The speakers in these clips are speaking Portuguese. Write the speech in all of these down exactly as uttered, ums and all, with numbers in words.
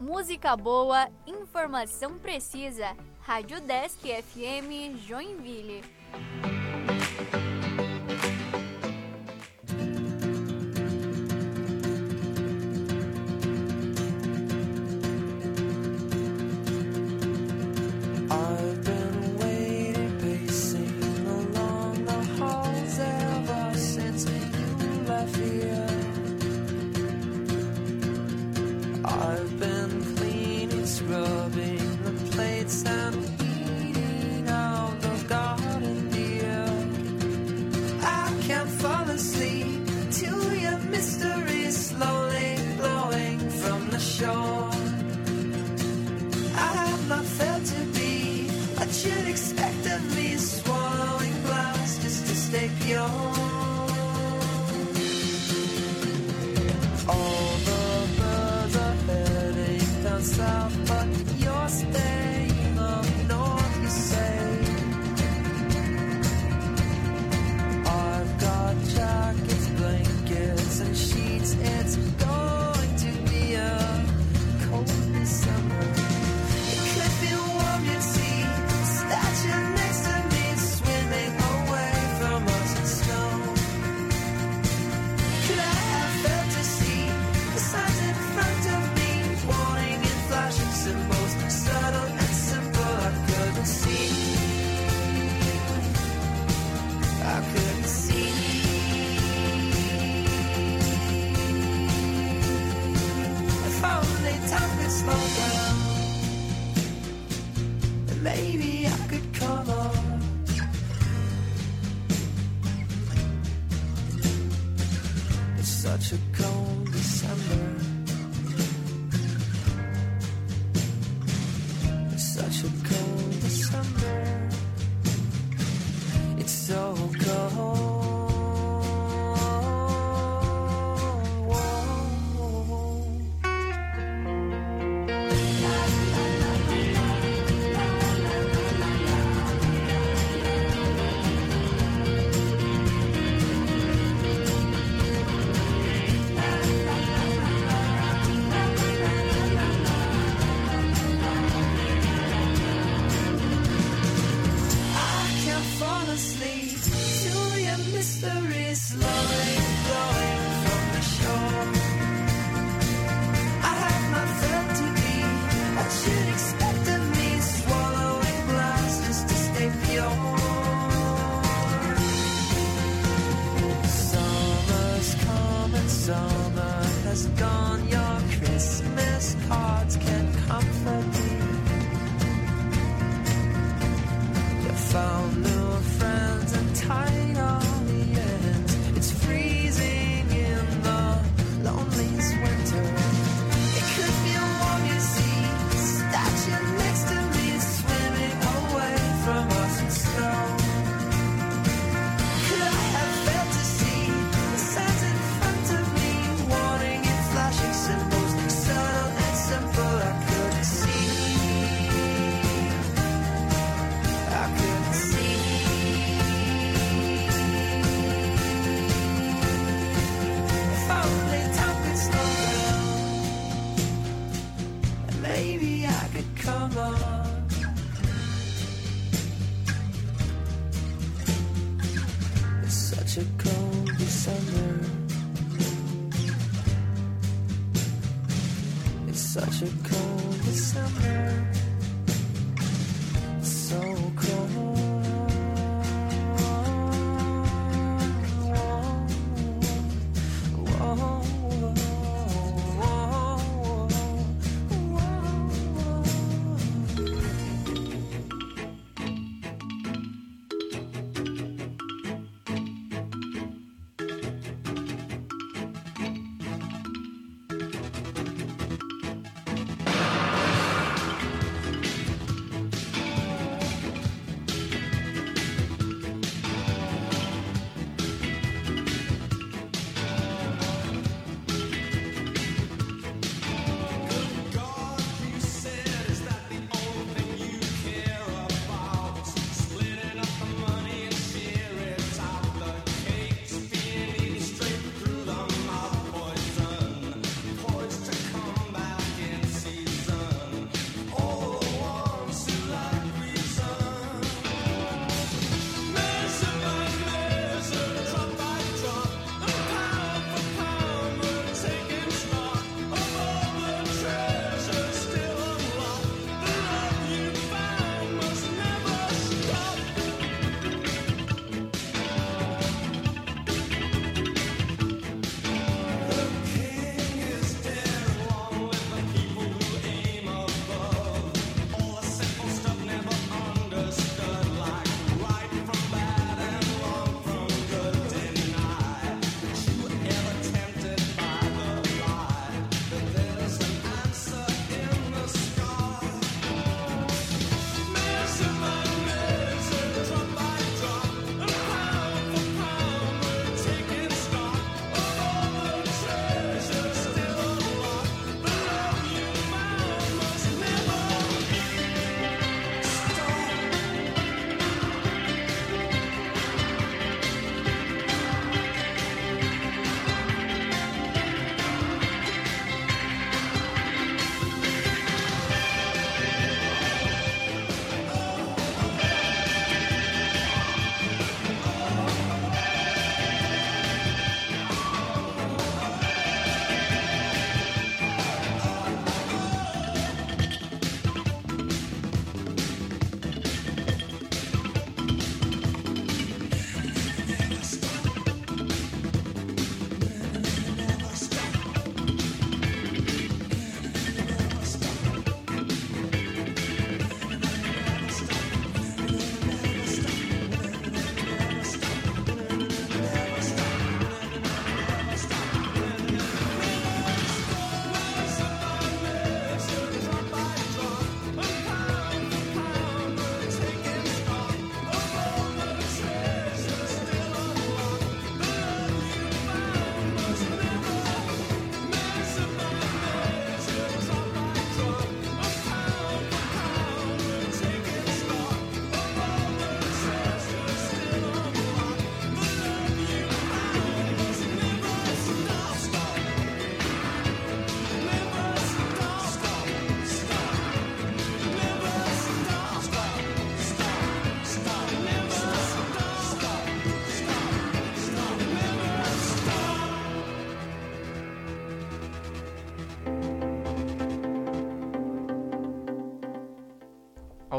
música boa, informação precisa. Rádio Desk F M Joinville.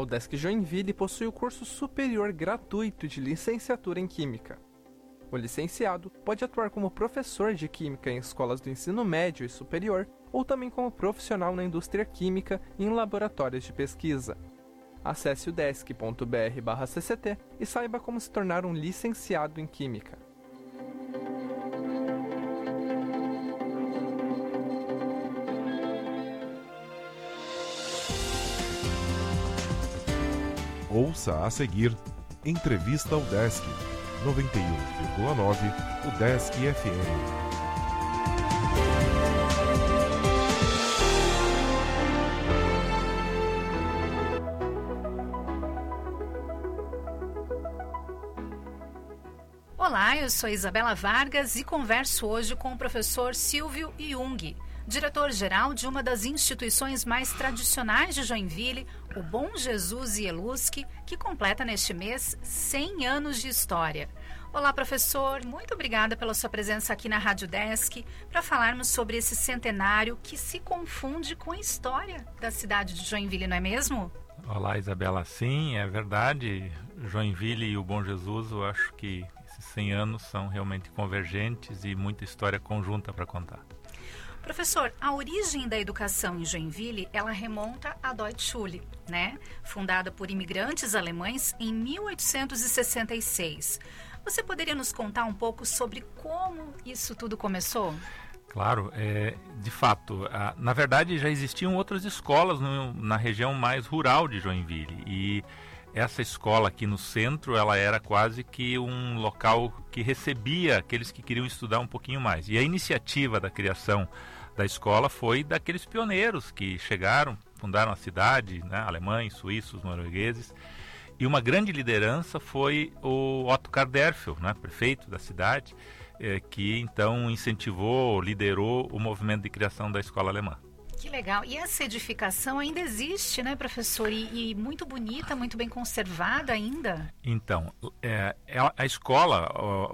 A UDESC Joinville possui o curso superior gratuito de licenciatura em Química. O licenciado pode atuar como professor de Química em escolas do ensino médio e superior ou também como profissional na indústria química e em laboratórios de pesquisa. Acesse udesc ponto br barra C C T e saiba como se tornar um licenciado em Química. Ouça a seguir Entrevista UDESC, noventa e um vírgula nove UDESC F M. Olá, eu sou Isabela Vargas e converso hoje com o professor Silvio Jung, diretor-geral de uma das instituições mais tradicionais de Joinville, o Bom Jesus Ieluski, que completa neste mês cem anos de história. Olá, professor, muito obrigada pela sua presença aqui na Rádio Desk para falarmos sobre esse centenário que se confunde com a história da cidade de Joinville, não é mesmo? Olá, Isabela, sim, é verdade. Joinville e o Bom Jesus, eu acho que esses cem anos são realmente convergentes e muita história conjunta para contar. Professor, a origem da educação em Joinville, ela remonta à Deutschschule, né? Fundada por imigrantes alemães em mil oitocentos e sessenta e seis. Você poderia nos contar um pouco sobre como isso tudo começou? Claro, é, de fato, a, na verdade já existiam outras escolas no, na região mais rural de Joinville e essa escola aqui no centro, ela era quase que um local que recebia aqueles que queriam estudar um pouquinho mais. E a iniciativa da criação da escola foi daqueles pioneiros que chegaram, fundaram a cidade, né, alemães, suíços, noruegueses. E uma grande liderança foi o Otto Karderfeld, né, prefeito da cidade, eh, que então incentivou, liderou o movimento de criação da escola alemã. Que legal. E essa edificação ainda existe, né, professor? E, e muito bonita, muito bem conservada ainda? Então, é, a escola,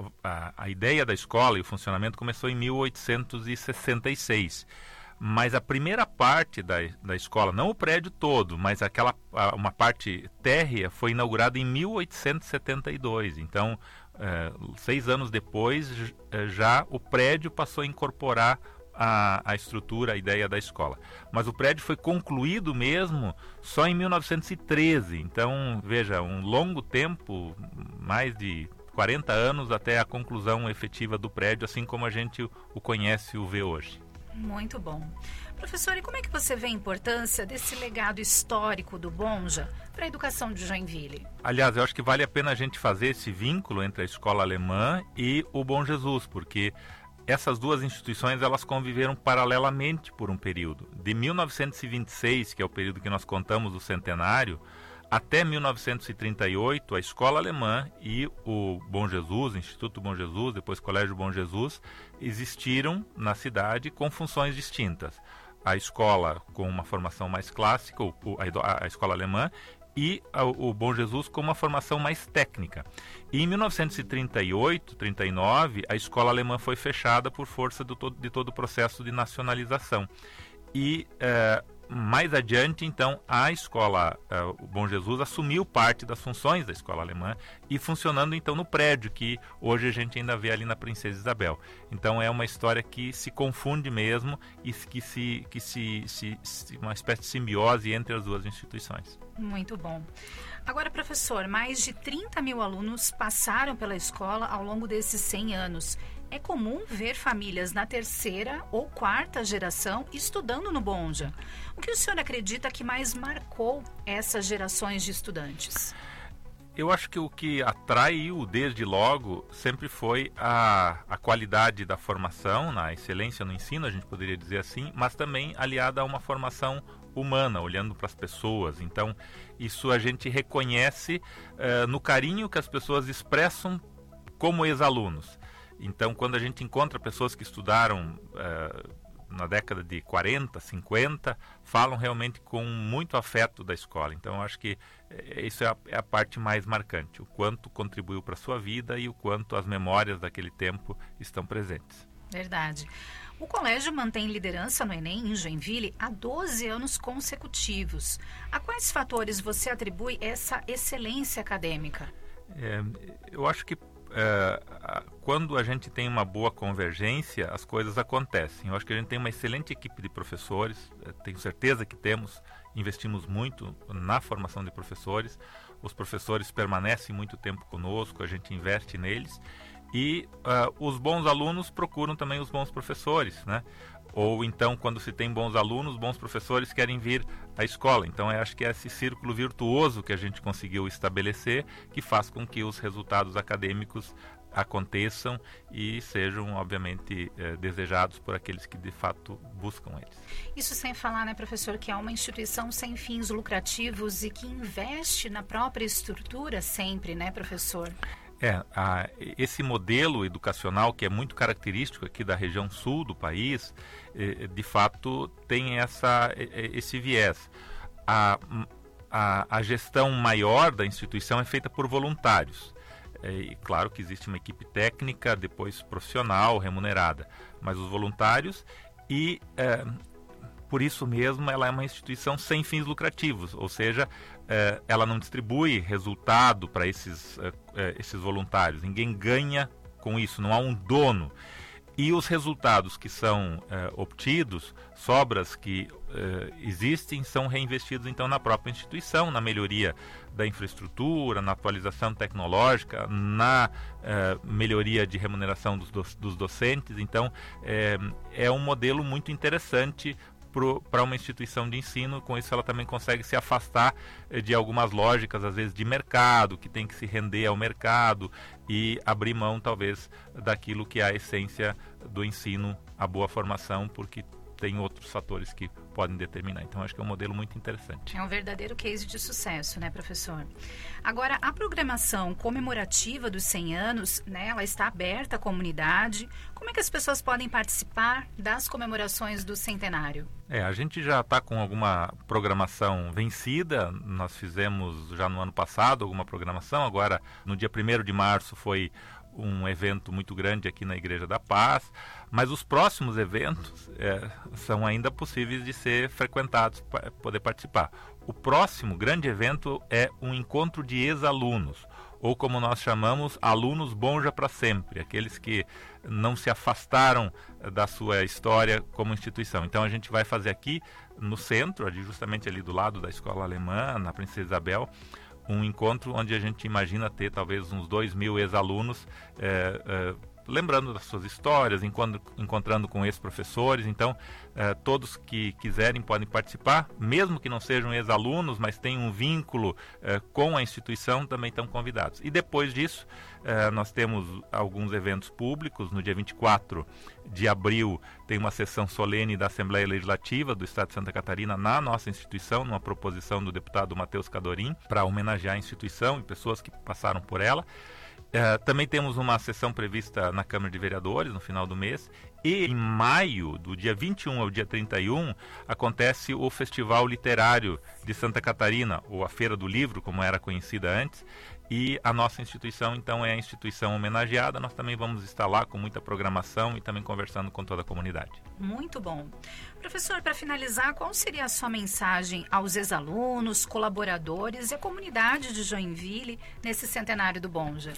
a, a ideia da escola e o funcionamento começou em mil oitocentos e sessenta e seis. Mas a primeira parte da, da escola, não o prédio todo, mas aquela uma parte térrea, foi inaugurada em mil oitocentos e setenta e dois. Então, é, seis anos depois, já o prédio passou a incorporar A, a estrutura, a ideia da escola. Mas o prédio foi concluído mesmo só em mil novecentos e treze. Então, veja, um longo tempo, mais de quarenta anos até a conclusão efetiva do prédio, assim como a gente o, o conhece e o vê hoje. Muito bom. Professor, e como é que você vê a importância desse legado histórico do Bonja para a educação de Joinville? Aliás, eu acho que vale a pena a gente fazer esse vínculo entre a escola alemã e o Bom Jesus, porque essas duas instituições, elas conviveram paralelamente por um período. De mil novecentos e vinte e seis, que é o período que nós contamos do centenário, até mil novecentos e trinta e oito, a escola alemã e o Bom Jesus, Instituto Bom Jesus, depois Colégio Bom Jesus, existiram na cidade com funções distintas. A escola com uma formação mais clássica, a, a escola alemã, e o Bom Jesus com uma formação mais técnica. E em mil novecentos e trinta e oito, trinta e nove, a escola alemã foi fechada por força do todo, de todo o processo de nacionalização. E eh, mais adiante, então, a escola, eh, o Bom Jesus, assumiu parte das funções da escola alemã e funcionando, então, no prédio que hoje a gente ainda vê ali na Princesa Isabel. Então, é uma história que se confunde mesmo e que se, que se, se, se uma espécie de simbiose entre as duas instituições. Muito bom. Agora, professor, mais de trinta mil alunos passaram pela escola ao longo desses cem anos. É comum ver famílias na terceira ou quarta geração estudando no Bonja. O que o senhor acredita que mais marcou essas gerações de estudantes? Eu acho que o que atraiu desde logo sempre foi a, a qualidade da formação, na excelência no ensino, a gente poderia dizer assim, mas também aliada a uma formação humana, olhando para as pessoas. Então, isso a gente reconhece uh, no carinho que as pessoas expressam como ex-alunos. Então, quando a gente encontra pessoas que estudaram uh, na década de quarenta, cinquenta, falam realmente com muito afeto da escola. Então, eu acho que isso é a, é a parte mais marcante, o quanto contribuiu para a sua vida e o quanto as memórias daquele tempo estão presentes. Verdade. O colégio mantém liderança no Enem em Joinville há doze anos consecutivos. A quais fatores você atribui essa excelência acadêmica? É, eu acho que é, quando a gente tem uma boa convergência, as coisas acontecem. Eu acho que a gente tem uma excelente equipe de professores, tenho certeza que temos, investimos muito na formação de professores, os professores permanecem muito tempo conosco, a gente investe neles, e uh, os bons alunos procuram também os bons professores, né? Ou então, quando se tem bons alunos, bons professores querem vir à escola. Então, eu acho que é esse círculo virtuoso que a gente conseguiu estabelecer, que faz com que os resultados acadêmicos aconteçam e sejam, obviamente, eh, desejados por aqueles que, de fato, buscam eles. Isso sem falar, né, professor, que é uma instituição sem fins lucrativos e que investe na própria estrutura sempre, né, professor? É, a, esse modelo educacional que é muito característico aqui da região sul do país, eh, de fato tem essa, esse viés. A, a, a gestão maior da instituição é feita por voluntários. É, e claro que existe uma equipe técnica, depois profissional, remunerada, mas os voluntários e... É, por isso mesmo, ela é uma instituição sem fins lucrativos, ou seja, eh, ela não distribui resultado para esses, eh, esses voluntários. Ninguém ganha com isso, não há um dono. E os resultados que são eh, obtidos, sobras que eh, existem, são reinvestidos então na própria instituição, na melhoria da infraestrutura, na atualização tecnológica, na eh, melhoria de remuneração dos, do, dos docentes. Então, eh, é um modelo muito interessante para uma instituição de ensino. Com isso ela também consegue se afastar eh, de algumas lógicas, às vezes de mercado, que tem que se render ao mercado e abrir mão talvez daquilo que é a essência do ensino, a boa formação, porque tem outros fatores que podem determinar. Então, acho que é um modelo muito interessante. É um verdadeiro case de sucesso, né, professor? Agora, a programação comemorativa dos cem anos, né, ela está aberta à comunidade. Como é que as pessoas podem participar das comemorações do centenário? É, a gente já está com alguma programação vencida. Nós fizemos já no ano passado alguma programação. Agora, no dia primeiro de março, foi um evento muito grande aqui na Igreja da Paz, mas os próximos eventos é, são ainda possíveis de ser frequentados, para poder participar. O próximo grande evento é um encontro de ex-alunos, ou como nós chamamos, alunos Bonja para sempre, aqueles que não se afastaram da sua história como instituição. Então a gente vai fazer aqui no centro, ali, justamente ali do lado da Escola Alemã, na Princesa Isabel, um encontro onde a gente imagina ter talvez uns dois mil ex-alunos, é, é, lembrando das suas histórias, encontro, encontrando com ex-professores. Então, é, todos que quiserem podem participar, mesmo que não sejam ex-alunos, mas tenham um vínculo é, com a instituição, também estão convidados. E depois disso, é, nós temos alguns eventos públicos. No dia vinte e quatro de abril, tem uma sessão solene da Assembleia Legislativa do Estado de Santa Catarina na nossa instituição, numa proposição do deputado Matheus Cadorim, para homenagear a instituição e pessoas que passaram por ela. Uh, também temos uma sessão prevista na Câmara de Vereadores no final do mês, e em maio, do dia vinte e um ao dia trinta e um, acontece o Festival Literário de Santa Catarina, ou a Feira do Livro, como era conhecida antes, e a nossa instituição, então, é a instituição homenageada. Nós também vamos estar lá com muita programação e também conversando com toda a comunidade. Muito bom. Professor, para finalizar, qual seria a sua mensagem aos ex-alunos, colaboradores e a comunidade de Joinville nesse centenário do Bonja?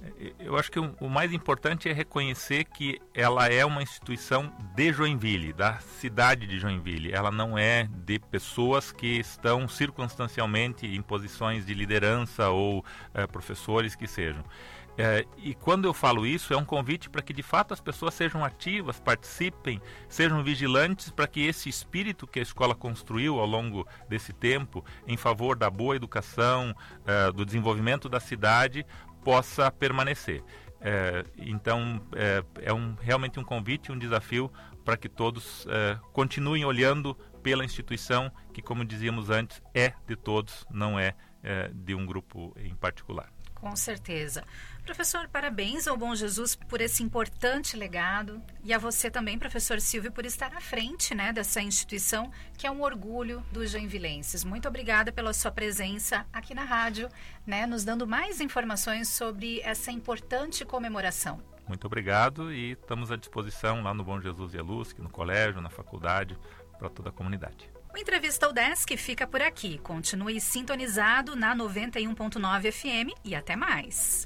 Eu acho que o mais importante é reconhecer que ela é uma instituição de Joinville, da cidade de Joinville. Ela não é de pessoas que estão circunstancialmente em posições de liderança ou é, professores que sejam. É, e quando eu falo isso, é um convite para que de fato as pessoas sejam ativas, participem, sejam vigilantes, para que esse espírito que a escola construiu ao longo desse tempo em favor da boa educação, é, do desenvolvimento da cidade, possa permanecer. É, então é, é um, realmente um convite, um desafio para que todos é, continuem olhando pela instituição que, como dizíamos antes, é de todos, não é, é de um grupo em particular. Com certeza. Professor, parabéns ao Bom Jesus por esse importante legado, e a você também, professor Silvio, por estar à frente, né, dessa instituição que é um orgulho dos joinvilenses. Muito obrigada pela sua presença aqui na rádio, né, nos dando mais informações sobre essa importante comemoração. Muito obrigado e estamos à disposição lá no Bom Jesus e a Luz, no colégio, na faculdade, para toda a comunidade. O Entrevista UDESC fica por aqui. Continue sintonizado na noventa e um ponto nove F M e até mais.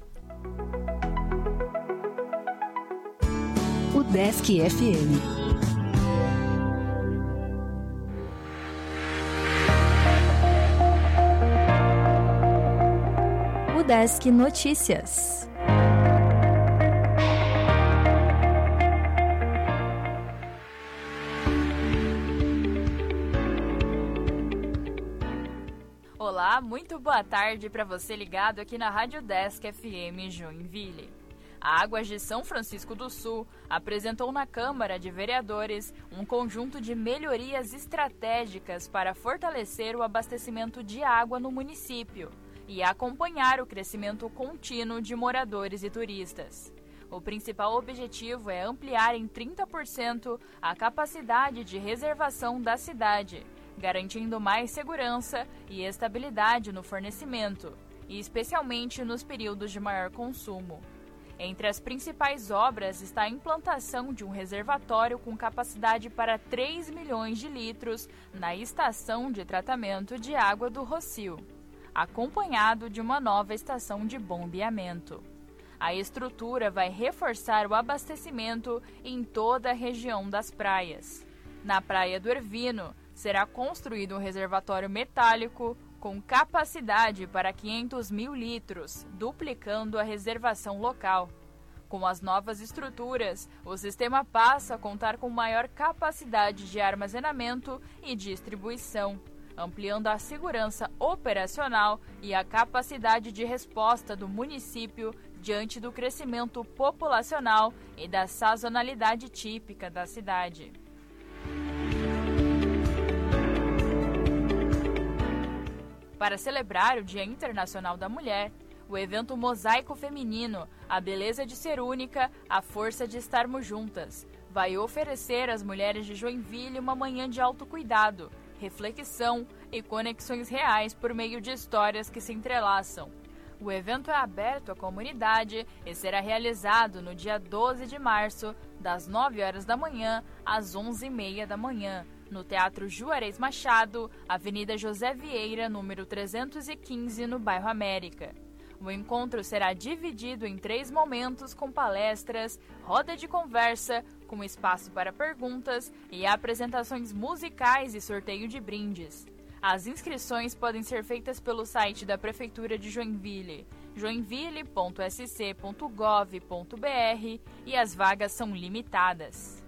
UDESC F M. UDESC Notícias. Olá, muito boa tarde para você ligado aqui na Rádio UDESC F M Joinville. A Águas de São Francisco do Sul apresentou na Câmara de Vereadores um conjunto de melhorias estratégicas para fortalecer o abastecimento de água no município e acompanhar o crescimento contínuo de moradores e turistas. O principal objetivo é ampliar em trinta por cento a capacidade de reservação da cidade, garantindo mais segurança e estabilidade no fornecimento, e especialmente nos períodos de maior consumo. Entre as principais obras está a implantação de um reservatório com capacidade para três milhões de litros na estação de tratamento de água do Rocio, acompanhado de uma nova estação de bombeamento. A estrutura vai reforçar o abastecimento em toda a região das praias. Na Praia do Ervino, será construído um reservatório metálico com capacidade para quinhentos mil litros, duplicando a reservação local. Com as novas estruturas, o sistema passa a contar com maior capacidade de armazenamento e distribuição, ampliando a segurança operacional e a capacidade de resposta do município diante do crescimento populacional e da sazonalidade típica da cidade. Para celebrar o Dia Internacional da Mulher, o evento Mosaico Feminino, a beleza de ser única, a força de estarmos juntas, vai oferecer às mulheres de Joinville uma manhã de autocuidado, reflexão e conexões reais por meio de histórias que se entrelaçam. O evento é aberto à comunidade e será realizado no dia doze de março, das nove horas da manhã às onze e meia da manhã, no Teatro Juarez Machado, Avenida José Vieira, número trezentos e quinze, no bairro América. O encontro será dividido em três momentos com palestras, roda de conversa, com espaço para perguntas e apresentações musicais e sorteio de brindes. As inscrições podem ser feitas pelo site da Prefeitura de Joinville, joinville ponto s c ponto gov ponto b r, e as vagas são limitadas.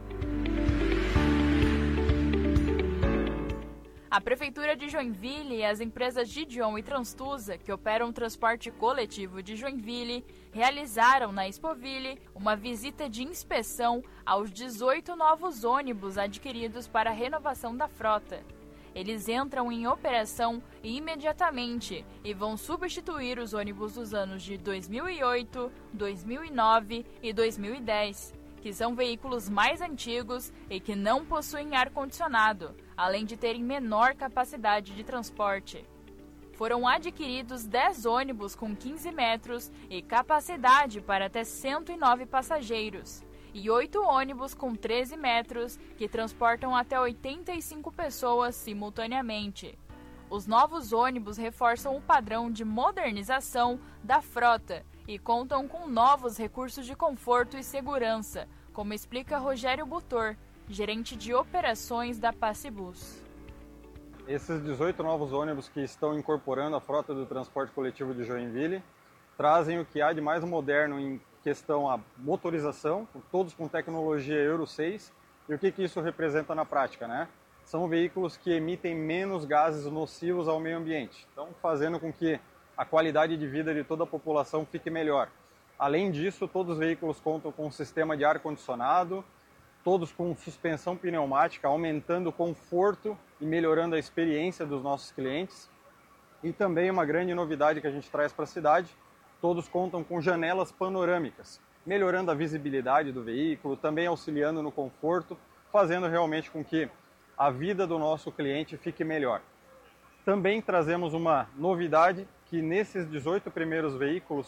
A Prefeitura de Joinville e as empresas Gideon e Transtusa, que operam o transporte coletivo de Joinville, realizaram na Expoville uma visita de inspeção aos dezoito novos ônibus adquiridos para a renovação da frota. Eles entram em operação imediatamente e vão substituir os ônibus dos anos de dois mil e oito, dois mil e nove e dois mil e dez, que são veículos mais antigos e que não possuem ar-condicionado, além de terem menor capacidade de transporte. Foram adquiridos dez ônibus com quinze metros e capacidade para até cento e nove passageiros, e oito ônibus com treze metros que transportam até oitenta e cinco pessoas simultaneamente. Os novos ônibus reforçam o padrão de modernização da frota e contam com novos recursos de conforto e segurança, como explica Rogério Butor, gerente de operações da Passibus. Esses dezoito novos ônibus que estão incorporando a frota do transporte coletivo de Joinville trazem o que há de mais moderno em questão à motorização, todos com tecnologia Euro seis. E o que, que isso representa na prática, né? São veículos que emitem menos gases nocivos ao meio ambiente, então fazendo com que a qualidade de vida de toda a população fique melhor. Além disso, todos os veículos contam com um sistema de ar-condicionado, todos com suspensão pneumática, aumentando o conforto e melhorando a experiência dos nossos clientes. E também uma grande novidade que a gente traz para a cidade, todos contam com janelas panorâmicas, melhorando a visibilidade do veículo, também auxiliando no conforto, fazendo realmente com que a vida do nosso cliente fique melhor. Também trazemos uma novidade que nesses dezoito primeiros veículos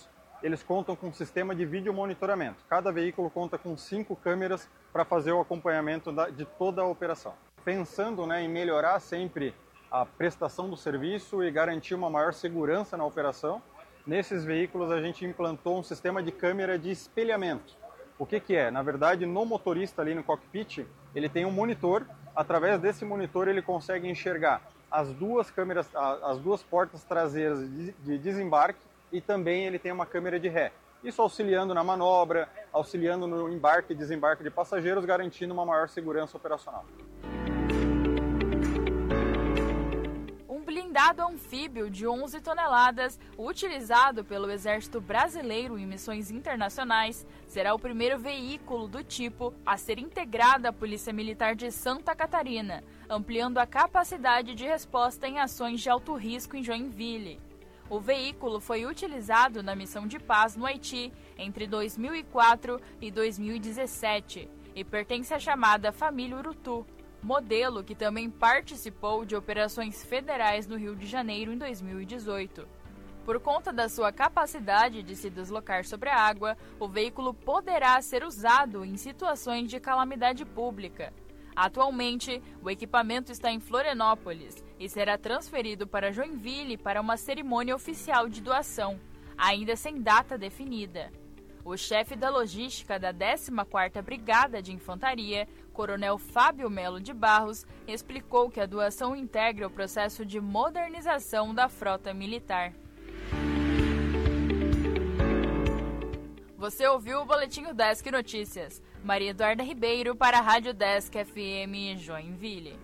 eles contam com um sistema de vídeo monitoramento. Cada veículo conta com cinco câmeras para fazer o acompanhamento da, de toda a operação. Pensando, né, em melhorar sempre a prestação do serviço e garantir uma maior segurança na operação, nesses veículos a gente implantou um sistema de câmera de espelhamento. O que que é? Na verdade, no motorista ali no cockpit, ele tem um monitor. Através desse monitor ele consegue enxergar as duas câmeras, as duas portas traseiras de desembarque e também ele tem uma câmera de ré. Isso auxiliando na manobra, auxiliando no embarque e desembarque de passageiros, garantindo uma maior segurança operacional. Blindado anfíbio de onze toneladas, utilizado pelo Exército Brasileiro em missões internacionais, será o primeiro veículo do tipo a ser integrado à Polícia Militar de Santa Catarina, ampliando a capacidade de resposta em ações de alto risco em Joinville. O veículo foi utilizado na missão de paz no Haiti entre dois mil e quatro e dois mil e dezessete e pertence à chamada Família Urutu, modelo que também participou de operações federais no Rio de Janeiro em dois mil e dezoito. Por conta da sua capacidade de se deslocar sobre a água, o veículo poderá ser usado em situações de calamidade pública. Atualmente, o equipamento está em Florianópolis e será transferido para Joinville para uma cerimônia oficial de doação, ainda sem data definida. O chefe da logística da décima quarta Brigada de Infantaria, Coronel Fábio Melo de Barros, explicou que a doação integra o processo de modernização da frota militar. Você ouviu o Boletim Udesc Notícias. Maria Eduarda Ribeiro para a Rádio Desk F M Joinville.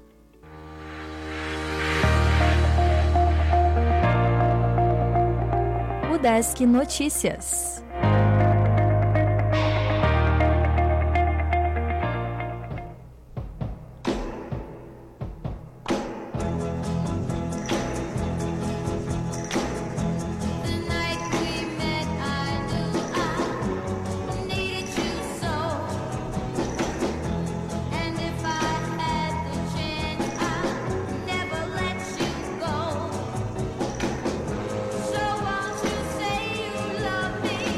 Udesc Notícias. So won't you say you love me?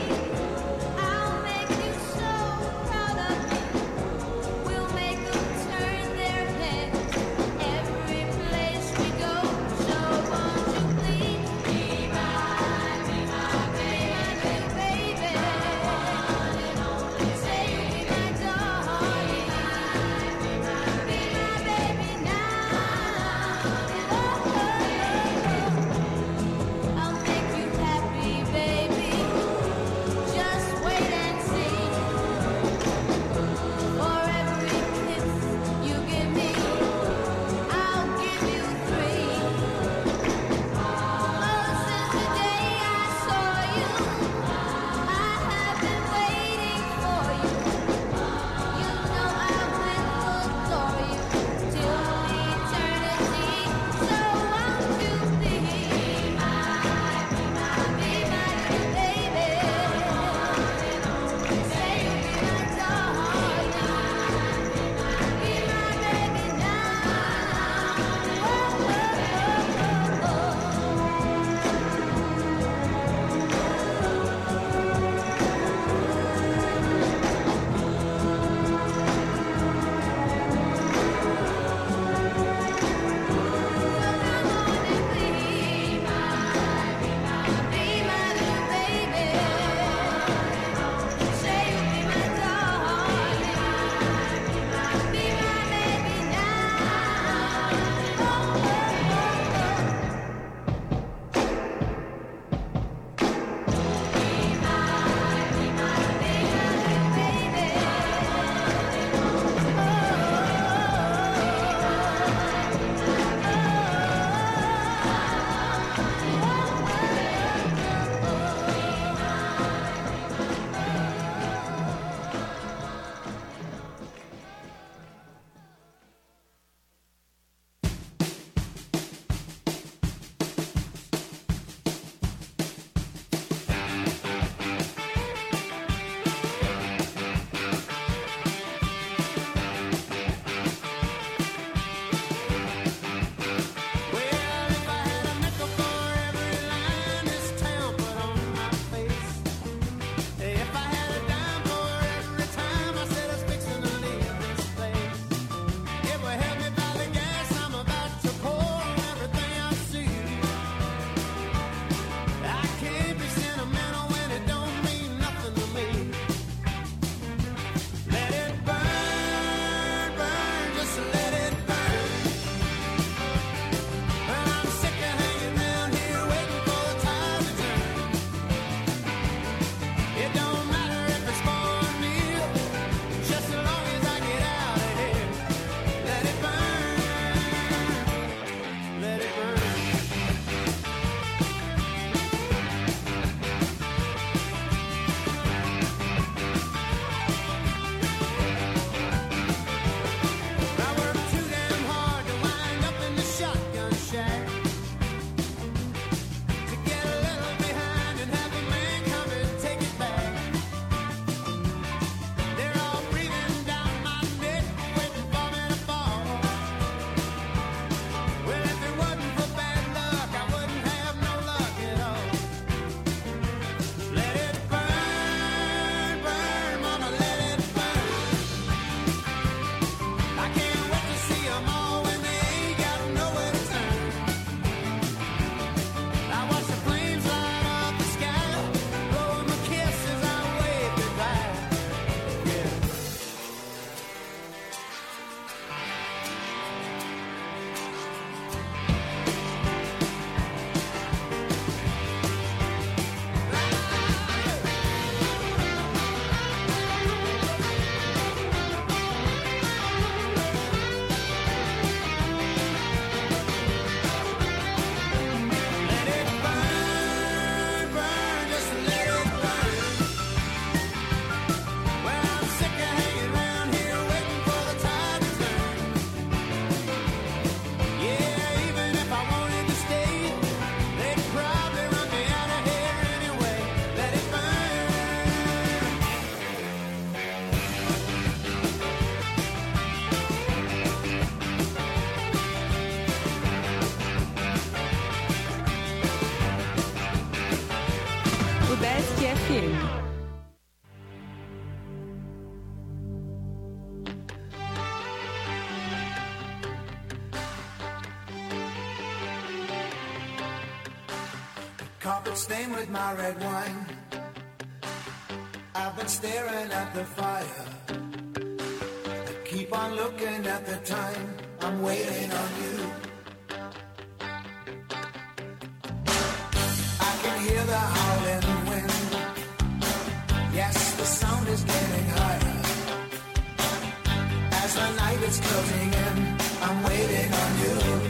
F M. Carpet stained with my red wine. I've been staring at the fire. I keep on looking at the time. I'm waiting on you. I can hear the howling wind. Yes, the sound is getting higher. As the night is closing in, I'm waiting on you.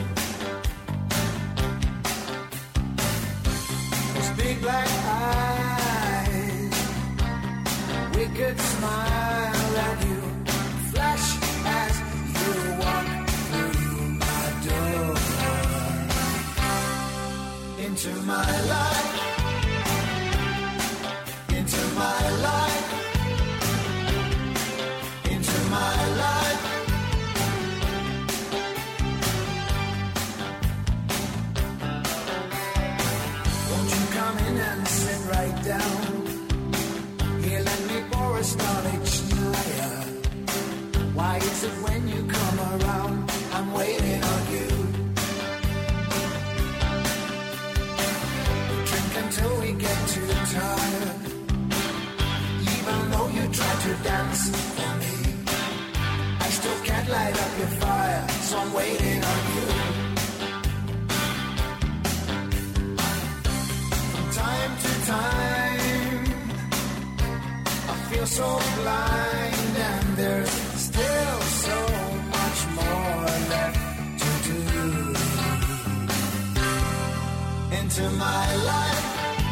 Big black eyes, wicked smile at you, flash as you walk through my door. Into my life, into my life, into my life. Come in and sit right down. Here, let me pour a knowledge higher. Why is it when you come around, I'm waiting on you? Drink until we get too tired. Even though you try to dance for me, I still can't light up your fire, so I'm waiting on you. Time to time, I feel so blind, and there's still so much more left to do. Into my life,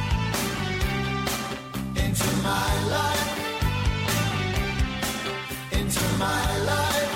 into my life, into my life.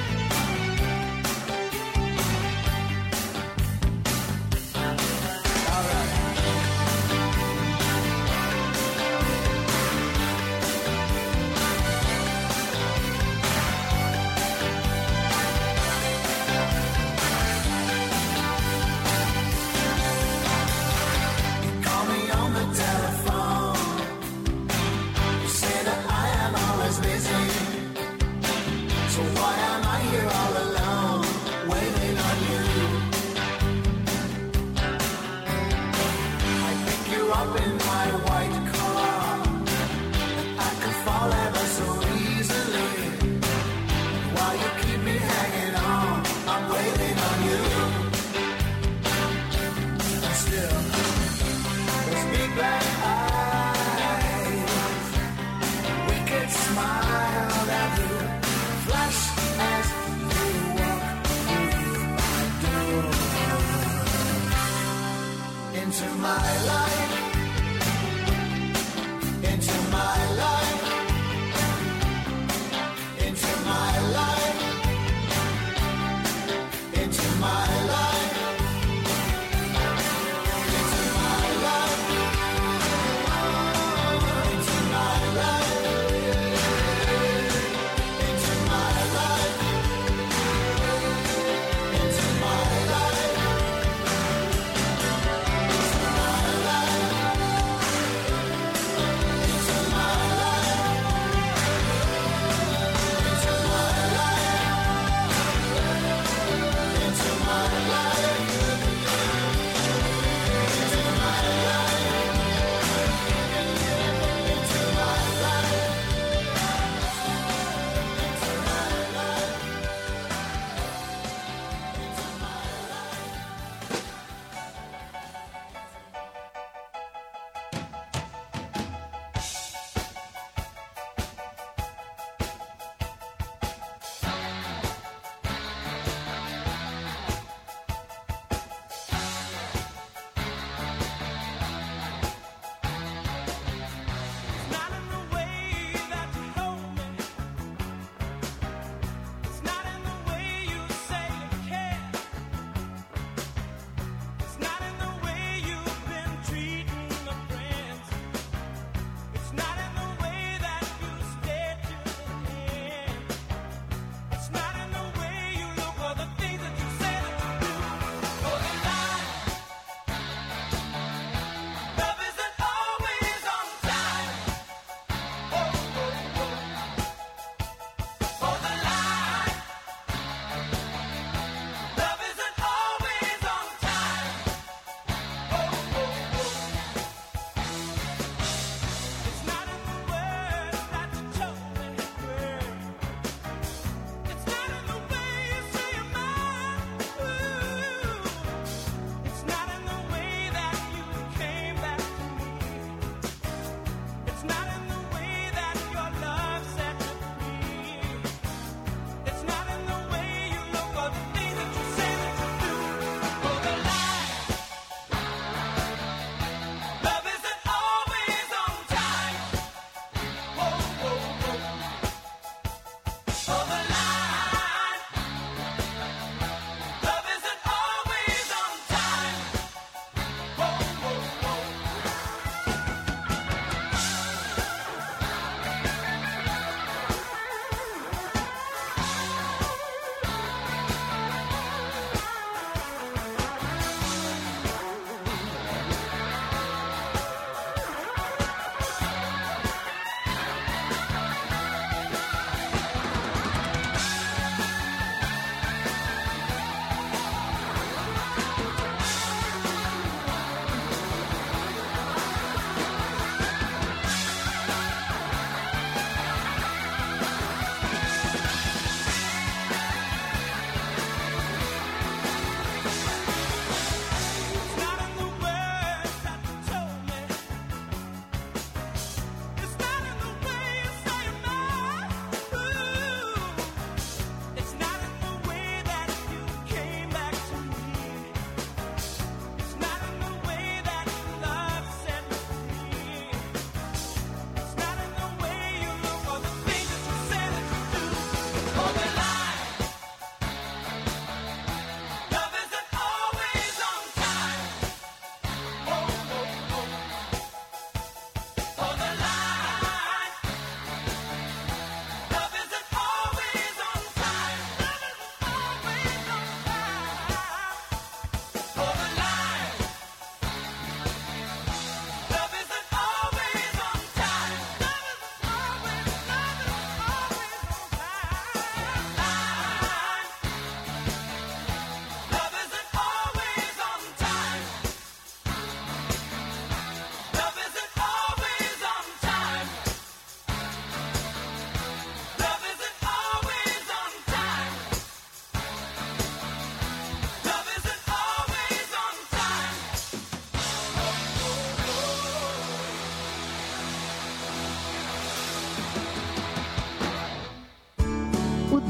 Into my life, into my life, into my life, into my life, into my life, into my life, into my life, into my life.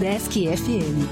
Udesc F M.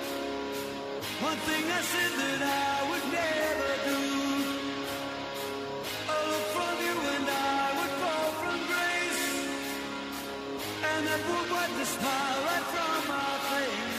One thing I said that I would never do. and that will wipe the smile right from our face.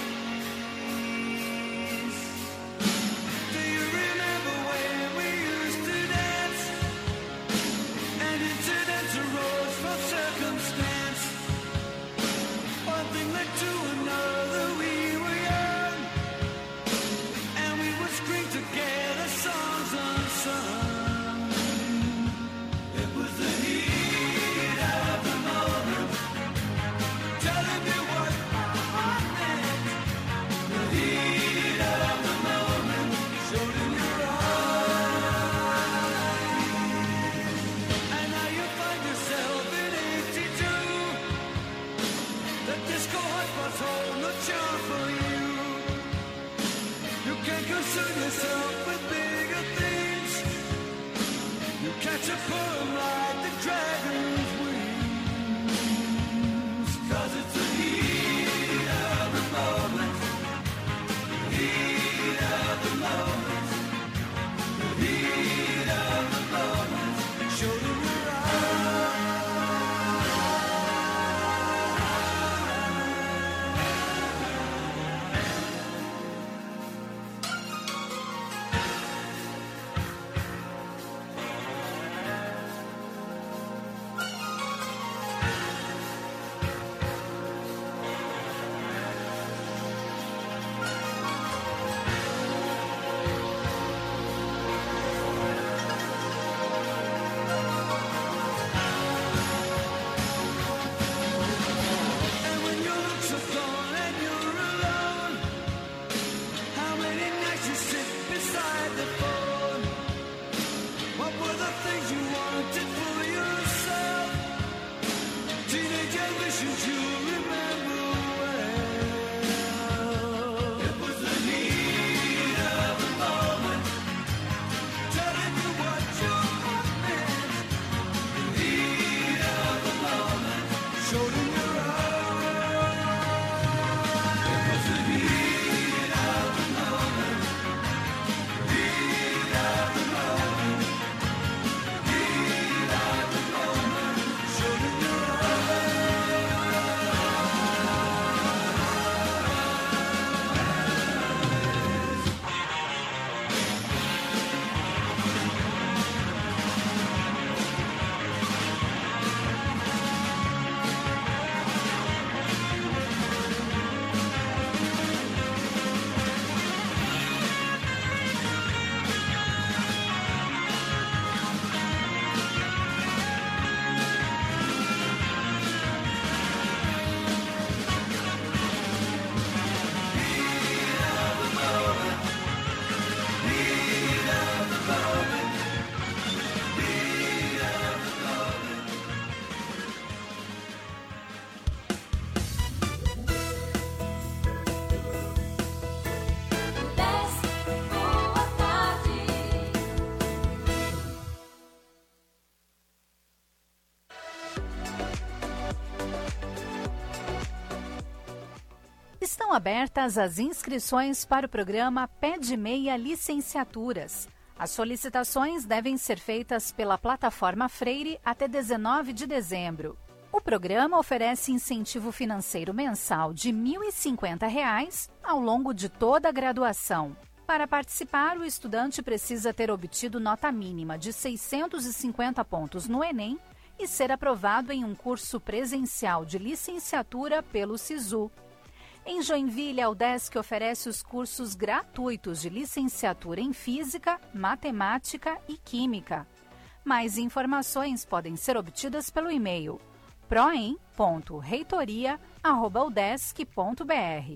Do you remember when we used to dance, and incidents arose from circumstance? One thing led to another, we were young, and we would scream together songs unsung. It was the heat of the moment, telling me what my heart meant. The heat of the moment showed in your eyes. And now you find yourself in eighty-two. The disco hotspots hold no charm for you. You can concern yourself with bigger things. You catch a poem like the dragon's wings. 'Cause it's the heat of the moment, the heat of the moment, the heat of the moment showed in your eyes. And when your looks are gone and you're alone, how many nights you sit beside the phone? What were the things you wanted for yourself? Teenage ambitions you remember well. It was the heat of the moment, telling you what your heart meant. The heat of the moment showed in your eyes. It was the heat of the moment, heat of the moment, heat of the moment showed in your Estão abertas as inscrições para o programa Pé de Meia Licenciaturas. As solicitações devem ser feitas pela plataforma Freire até dezenove de dezembro. O programa oferece incentivo financeiro mensal de mil e cinquenta reais ao longo de toda a graduação. Para participar, o estudante precisa ter obtido nota mínima de seiscentos e cinquenta pontos no Enem e ser aprovado em um curso presencial de licenciatura pelo SISU. Em Joinville, a UDESC oferece os cursos gratuitos de licenciatura em Física, Matemática e Química. Mais informações podem ser obtidas pelo e-mail proem ponto reitoria arroba udesc ponto br.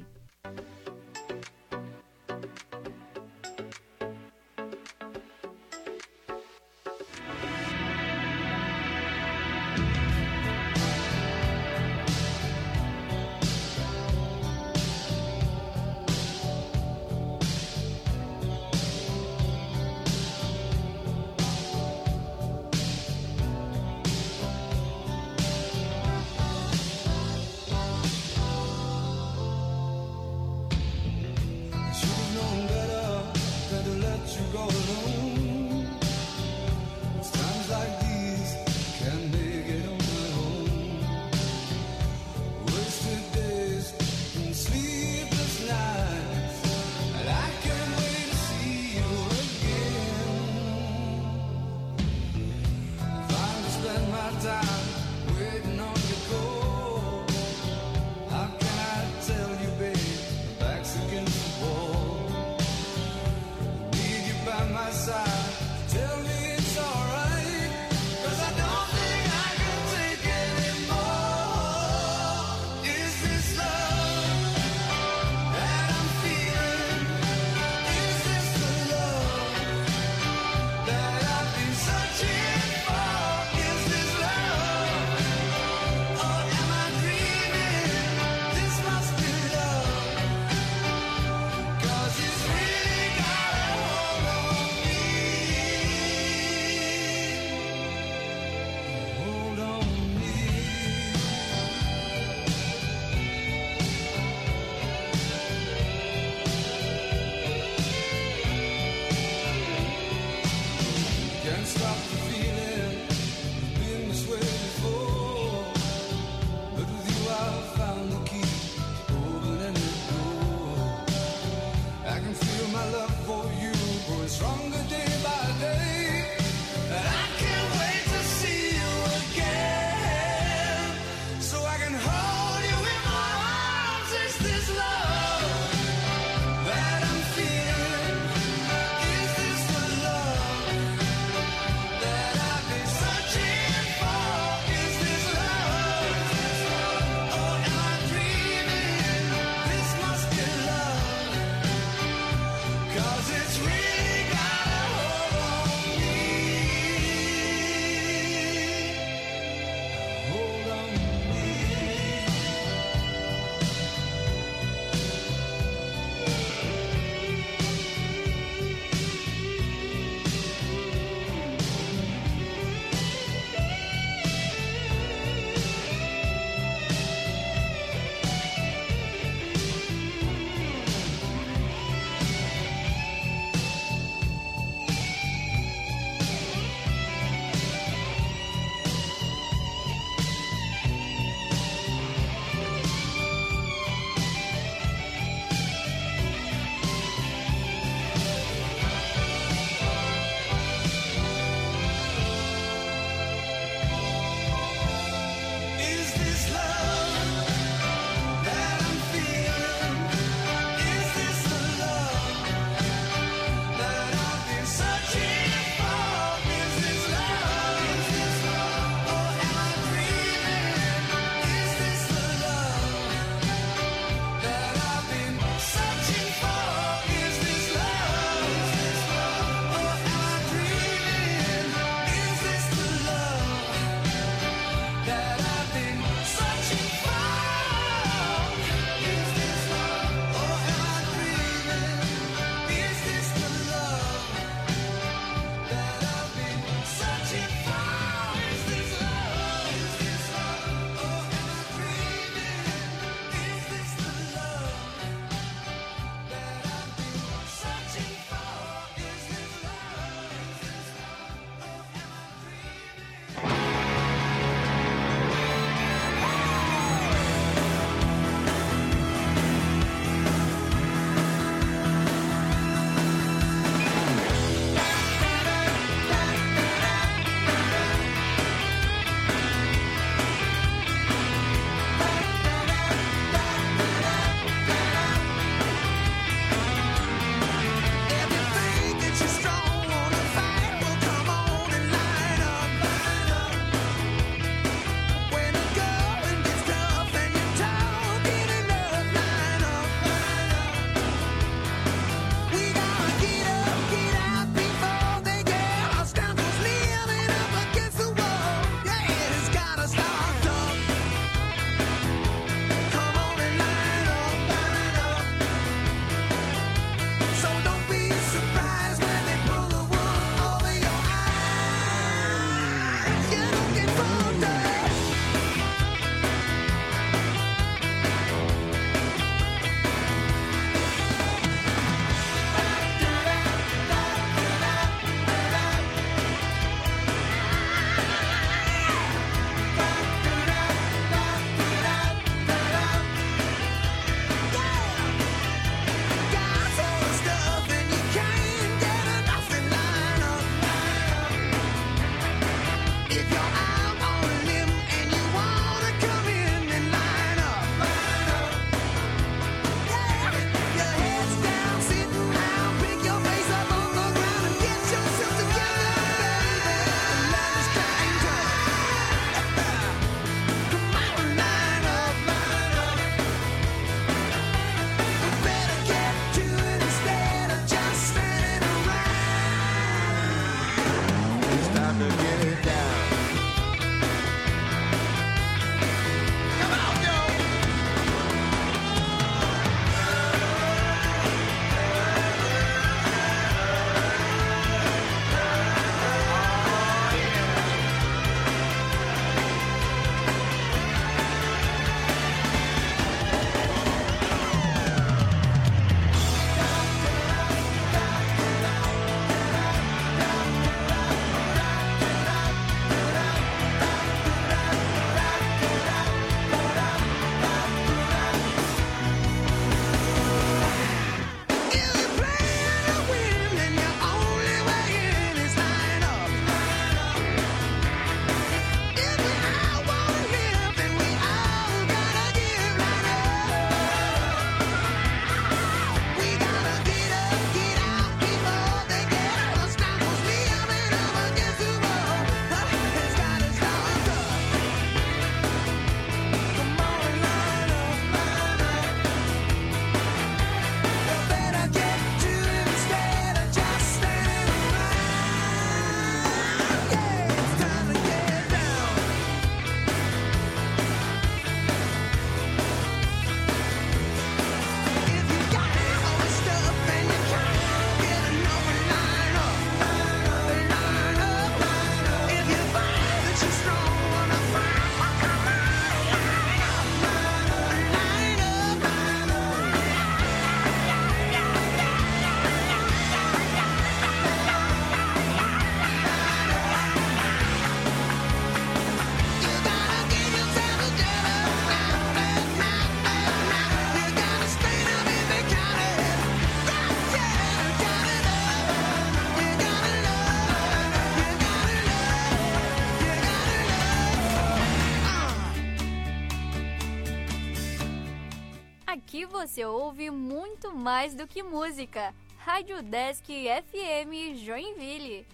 Aqui você ouve muito mais do que música. Rádio Desk F M Joinville.